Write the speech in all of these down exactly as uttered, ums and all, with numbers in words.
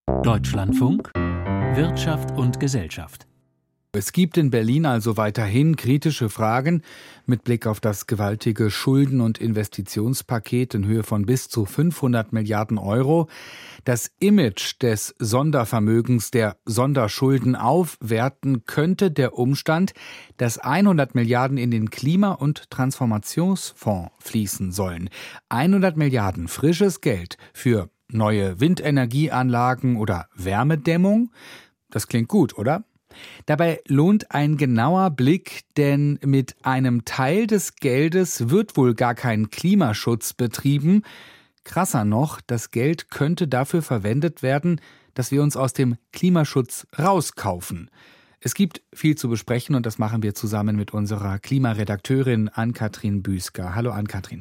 Deutschlandfunk Wirtschaft und Gesellschaft. Es gibt in Berlin also weiterhin kritische Fragen mit Blick auf das gewaltige Schulden- und Investitionspaket in Höhe von bis zu fünfhundert Milliarden Euro. Das Image des Sondervermögens, der Sonderschulden aufwerten könnte der Umstand, dass hundert Milliarden in den Klima- und Transformationsfonds fließen sollen. hundert Milliarden frisches Geld für neue Windenergieanlagen oder Wärmedämmung. Das klingt gut, oder? Dabei lohnt ein genauer Blick, denn mit einem Teil des Geldes wird wohl gar kein Klimaschutz betrieben. Krasser noch, das Geld könnte dafür verwendet werden, dass wir uns aus dem Klimaschutz rauskaufen. Es gibt viel zu besprechen und das machen wir zusammen mit unserer Klimaredakteurin Ann-Kathrin Büsker. Hallo Ann-Kathrin.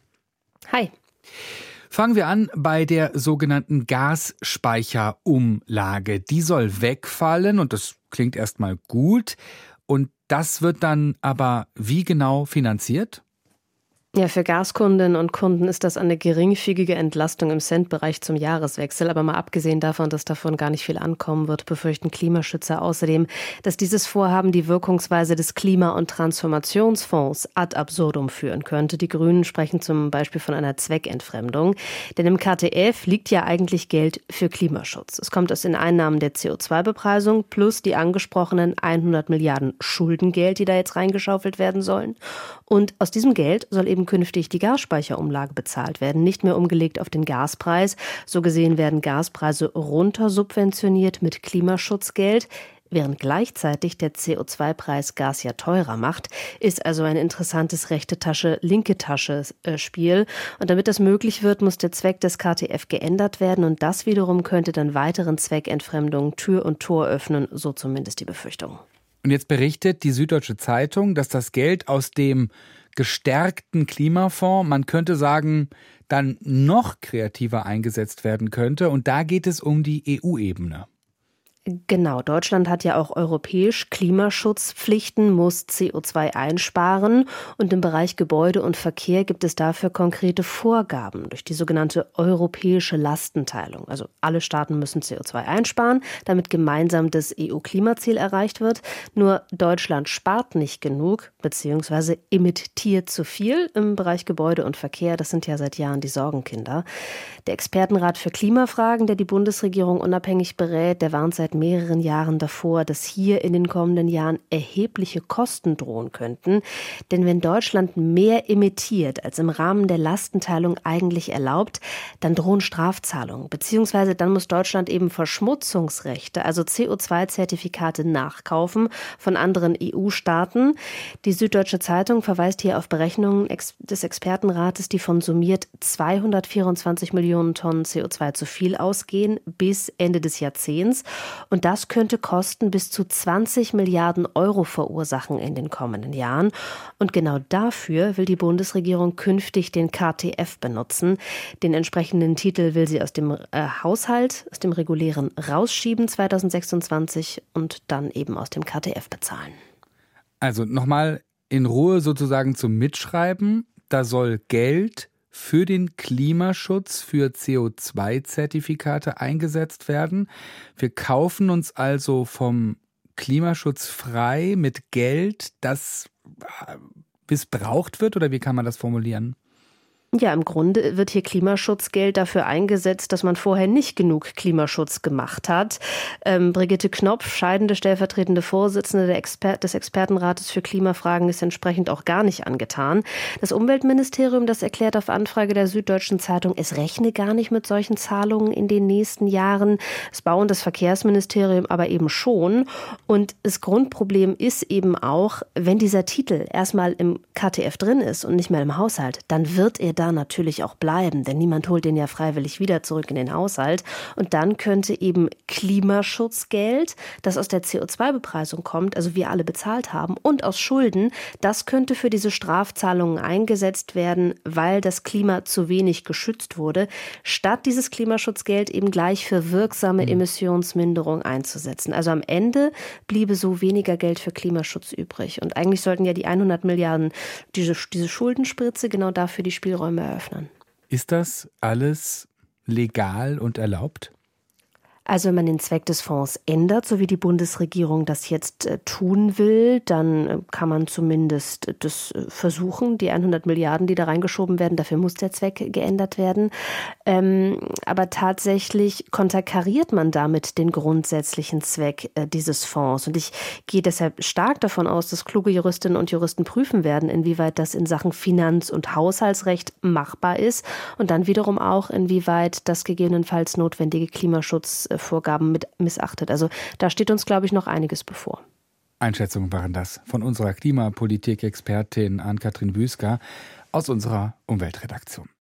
Hi. Fangen wir an bei der sogenannten Gasspeicherumlage. Die soll wegfallen und das klingt erstmal gut. Und das wird dann aber wie genau finanziert? Ja, für Gaskundinnen und Kunden ist das eine geringfügige Entlastung im Centbereich zum Jahreswechsel. Aber mal abgesehen davon, dass davon gar nicht viel ankommen wird, befürchten Klimaschützer außerdem, dass dieses Vorhaben die Wirkungsweise des Klima- und Transformationsfonds ad absurdum führen könnte. Die Grünen sprechen zum Beispiel von einer Zweckentfremdung. Denn im K T F liegt ja eigentlich Geld für Klimaschutz. Es kommt aus den Einnahmen der C O zwei Bepreisung plus die angesprochenen hundert Milliarden Schuldengeld, die da jetzt reingeschaufelt werden sollen. Und aus diesem Geld soll eben künftig die Gasspeicherumlage bezahlt werden, nicht mehr umgelegt auf den Gaspreis. So gesehen werden Gaspreise runtersubventioniert mit Klimaschutzgeld. Während gleichzeitig der C O zwei Preis Gas ja teurer macht, ist also ein interessantes rechte Tasche, linke Tasche Spiel. Und damit das möglich wird, muss der Zweck des K T F geändert werden und das wiederum könnte dann weiteren Zweckentfremdungen Tür und Tor öffnen, so zumindest die Befürchtung. Und jetzt berichtet die Süddeutsche Zeitung, dass das Geld aus dem gestärkten Klimafonds, man könnte sagen, dann noch kreativer eingesetzt werden könnte. Und da geht es um die E U-Ebene. Genau, Deutschland hat ja auch europäisch Klimaschutzpflichten, muss C O zwei einsparen und im Bereich Gebäude und Verkehr gibt es dafür konkrete Vorgaben durch die sogenannte europäische Lastenteilung. Also alle Staaten müssen C O zwei einsparen, damit gemeinsam das E U-Klimaziel erreicht wird. Nur Deutschland spart nicht genug, beziehungsweise emittiert zu viel im Bereich Gebäude und Verkehr. Das sind ja seit Jahren die Sorgenkinder. Der Expertenrat für Klimafragen, der die Bundesregierung unabhängig berät, der warnt seit mehreren Jahren davor, dass hier in den kommenden Jahren erhebliche Kosten drohen könnten. Denn wenn Deutschland mehr emittiert, als im Rahmen der Lastenteilung eigentlich erlaubt, dann drohen Strafzahlungen. Beziehungsweise dann muss Deutschland eben Verschmutzungsrechte, also C O zwei Zertifikate nachkaufen von anderen E U-Staaten. Die Süddeutsche Zeitung verweist hier auf Berechnungen des Expertenrates, die von summiert zweihundertvierundzwanzig Millionen Tonnen C O zwei zu viel ausgehen bis Ende des Jahrzehnts. Und das könnte Kosten bis zu zwanzig Milliarden Euro verursachen in den kommenden Jahren. Und genau dafür will die Bundesregierung künftig den K T F benutzen. Den entsprechenden Titel will sie aus dem äh, Haushalt, aus dem regulären rausschieben zweitausendsechsundzwanzig und dann eben aus dem K T F bezahlen. Also nochmal in Ruhe sozusagen zum Mitschreiben. Da soll Geld für den Klimaschutz, für C O zwei Zertifikate eingesetzt werden. Wir kaufen uns also vom Klimaschutz frei mit Geld, das missbraucht wird, oder wie kann man das formulieren? Ja, im Grunde wird hier Klimaschutzgeld dafür eingesetzt, dass man vorher nicht genug Klimaschutz gemacht hat. Ähm, Brigitte Knopf, scheidende stellvertretende Vorsitzende der Exper- des Expertenrates für Klimafragen, ist entsprechend auch gar nicht angetan. Das Umweltministerium, das erklärt auf Anfrage der Süddeutschen Zeitung, es rechne gar nicht mit solchen Zahlungen in den nächsten Jahren. Das Bau- und das Verkehrsministerium aber eben schon. Und das Grundproblem ist eben auch, wenn dieser Titel erstmal im K T F drin ist und nicht mehr im Haushalt, dann wird er da natürlich auch bleiben, denn niemand holt den ja freiwillig wieder zurück in den Haushalt. Und dann könnte eben Klimaschutzgeld, das aus der C O zwei Bepreisung kommt, also wir alle bezahlt haben, und aus Schulden, das könnte für diese Strafzahlungen eingesetzt werden, weil das Klima zu wenig geschützt wurde, statt dieses Klimaschutzgeld eben gleich für wirksame Emissionsminderung einzusetzen. Also am Ende bliebe so weniger Geld für Klimaschutz übrig. Und eigentlich sollten ja die hundert Milliarden, diese, diese Schuldenspritze genau dafür die Spielräume eröffnen. Ist das alles legal und erlaubt? Also wenn man den Zweck des Fonds ändert, so wie die Bundesregierung das jetzt äh, tun will, dann äh, kann man zumindest äh, das äh, versuchen, die hundert Milliarden, die da reingeschoben werden, dafür muss der Zweck geändert werden. Ähm, aber tatsächlich konterkariert man damit den grundsätzlichen Zweck äh, dieses Fonds. Und ich gehe deshalb stark davon aus, dass kluge Juristinnen und Juristen prüfen werden, inwieweit das in Sachen Finanz- und Haushaltsrecht machbar ist und dann wiederum auch, inwieweit das gegebenenfalls notwendige Klimaschutz Vorgaben mit missachtet. Also da steht uns, glaube ich, noch einiges bevor. Einschätzungen waren das von unserer Klimapolitik-Expertin Ann-Kathrin Büsker aus unserer Umweltredaktion.